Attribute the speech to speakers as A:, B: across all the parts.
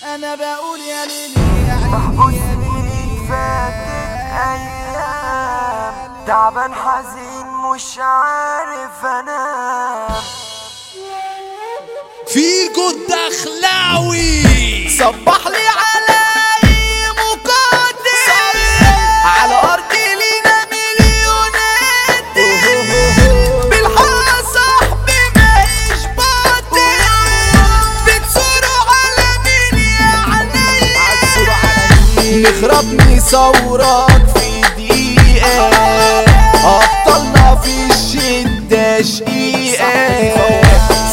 A: انا بقول يا ليلي يا عيني
B: محبوس
A: يا
B: سنين
A: ليلي
B: فاتت ايام تعبان حزين مش عارف انام.
C: فيجو الدخلاوي
A: صبح لي على اي مقدم على ارض لينا مليونات بالحق صاحبي ماهيش باطل بتصوروا على مين يا عيني نخرب نصورك في دقيقة ابطالنا في الشدة شقيقة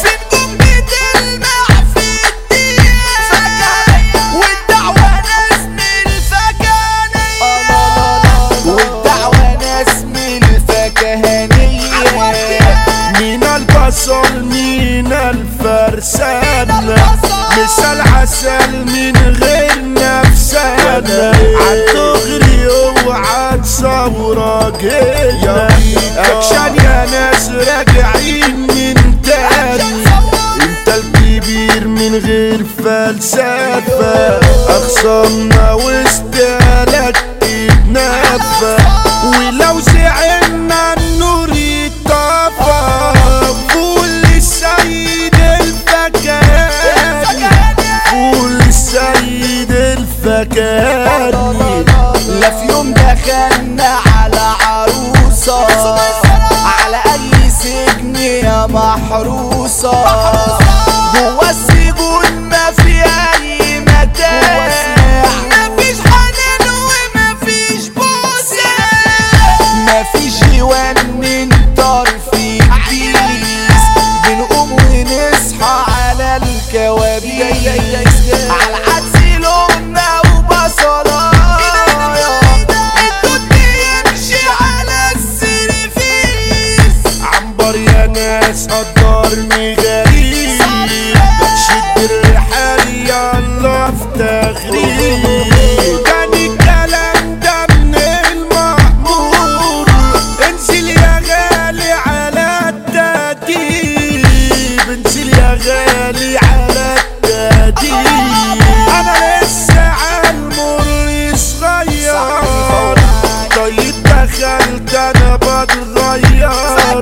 D: مين الفرسانة مثال عسل من غير نفسانة عالدغري اوعى تصورك هنا اكشن يا ناس راجعين من تاني انت الكبير من غير فلسفة اخصامنا واستهلك تتنفى ولو زعلنا النور يطفى فول السيد الفكاني فول السيد الفكاني
A: لا في يوم دخلنا على عروسة على اي سجن يا محروسة جوا السجون ما في اي متاع مفيش حنان ومفيش بوسة مفيش جوان من طرف الكيس بنقوم ونصحى على الكوابيس على العدس لقمة وبصلايا الدود يمشي على السرفيس
D: عنبر يا ناس قدرني غريب شد الرحال يلا في تغريب كان الكلام ده من المأمور انزل يا غالي على التأديب انزل يا غالي على التأديب انا لسه عالمر صغير طيب دخلت انا بتغير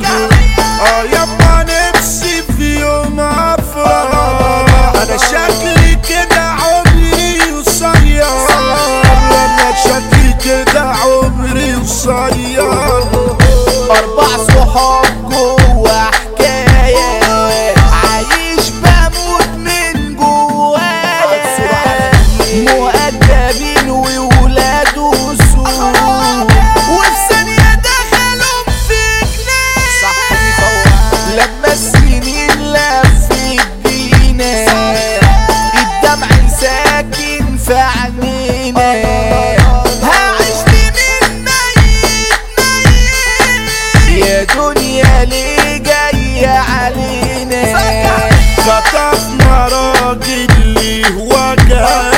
D: يابا نفسي في يوم افرح انا شكلي كده عمري قصير انا شكلي كده عمري قصير
A: 4 صحاب جوا حكاية عايش بموت من جوايا مؤدبين وولاد وسوق وفي ثانية دخلوا في جنان لما السنين لفت بينا الدمع ساكن في عينينا هعيش من ميت يا دنيا ليه جاية علينا
D: خطفنا راجل ليه وجه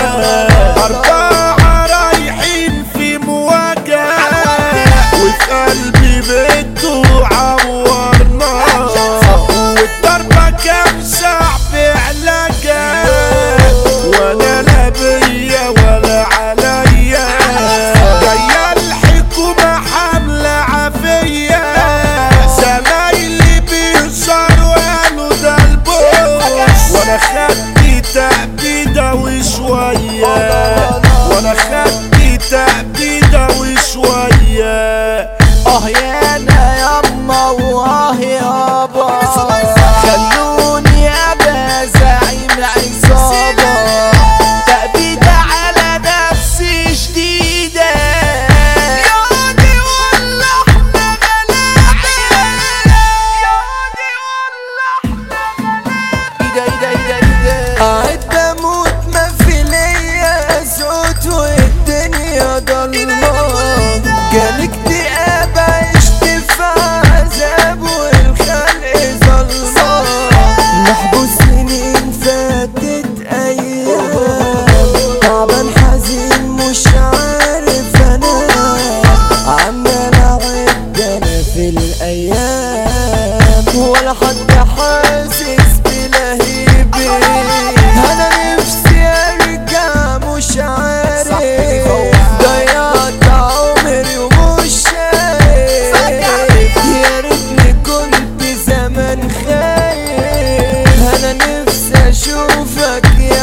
D: 4 رايحين في مواجهة وفي قلبي بيته عورنا والضربة كان صعب علاجها ولا لا بيا ولا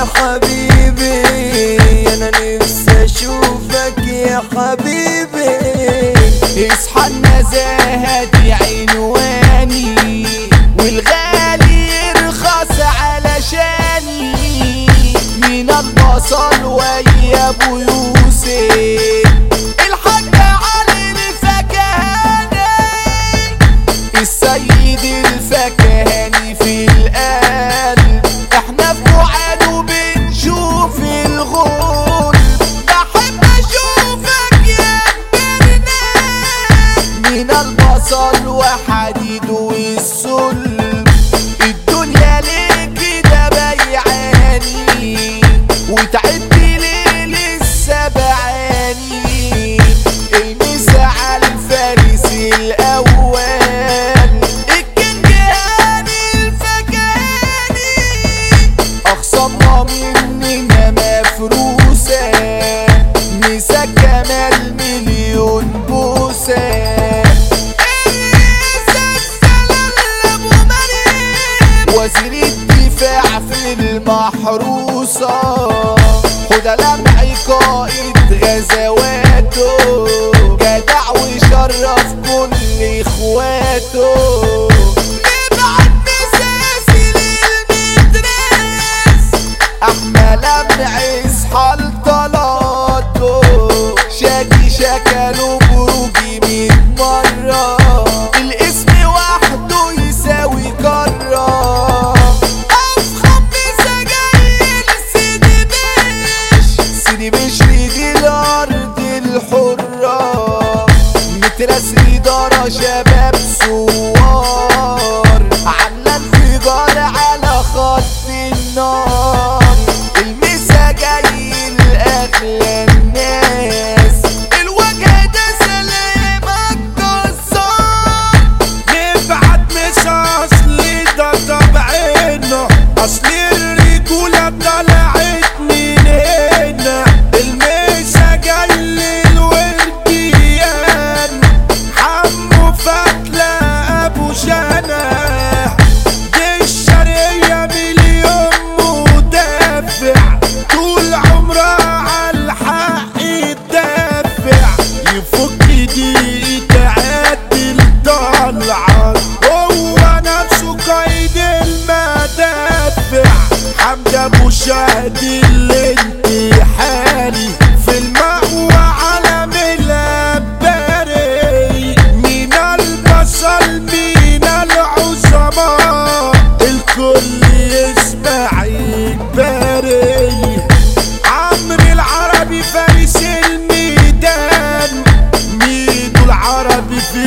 B: حبيبي انا نفسي اشوفك يا حبيبي.
A: اصحى النزاهة دي عنواني والغالي يرخص علشاني. من البصل ويا ابو يوسف الحاج علي الفكهاني، السيد الفكهاني في القلب. احنا في بعاد وبنشوف الغول، بحب اشوفك يا برنامج. من البصل وحديد والسلم الدنيا ليه كده بيعاني، وتعبت ليه لسه بعاني. المسا على الفارس الاول الكينج هاني الفكهاني، اخصامنا مننا مفروسه. مسا كمال مليون بوسه. وزير الدفاع في المحروسة، خد لمعي قائد غزواته، جدع وشرف كل اخواته. نبعت مساسي للمدرس احنا لمعي اصحى لطلاته، شادي شكله بروجي 100 مرة، الاسم وحده يساوي كرة. افخم مسجايل سيدي بشري دي الارض الحرة، مترس ادارة شباب ثوار، عاملة انفجار على خط النار. المسجايل اغلى الناس، الوجه ده سلامك جزار.
D: نبعت مسا اصلي ده طبعنا، اصل الرجولة طلعت من هنا. المسا جاي للورديان حمو فتلة ابو جناح، دي الشرقية مليون مدافع، طول عمرها عالحق تدافع. يفك دي تعدل طلعت، هو نفسه قايد المدافع. حمد ابو شهد الانتحاري في المأوى علم الاباري. من البصل من العظماء الكل يسمع يكبري. عمرو العربي فارس الميدان، ميدو العربي في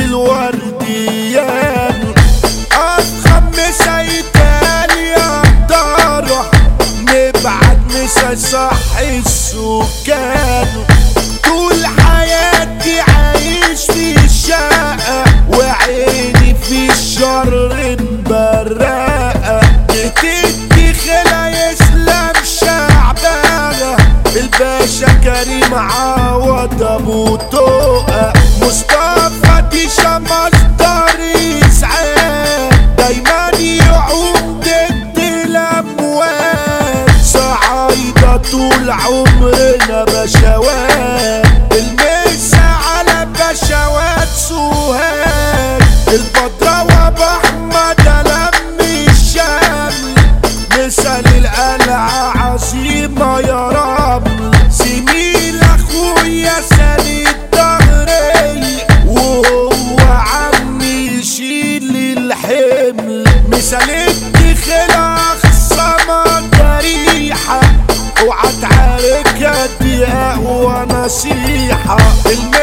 D: الورديان، اضخم مسا يتقال يا طارح. نبعت مسا صح السكان، طول حياتي عايش في الشقة وعيني في الشر مبرقة. جتتي خلا يسلم شعبانة، الباشا كريم عوض ابو طوقة، مصطفى ديشا مصدر اسعاد، دايما يعوم ضد الاموال. صعايدة طول عمرنا بشوات، المسا على بشوات سوهاج. البدرة وابو احمد لم الشمل، مسا للقلعة عظيمة يا رمل. زميل اخويا سند ظهري، وهو عمي يشيل الحمل. مثال الدخلة خصمة جريحة، اوعى تعارك دي اقوى نصيحة.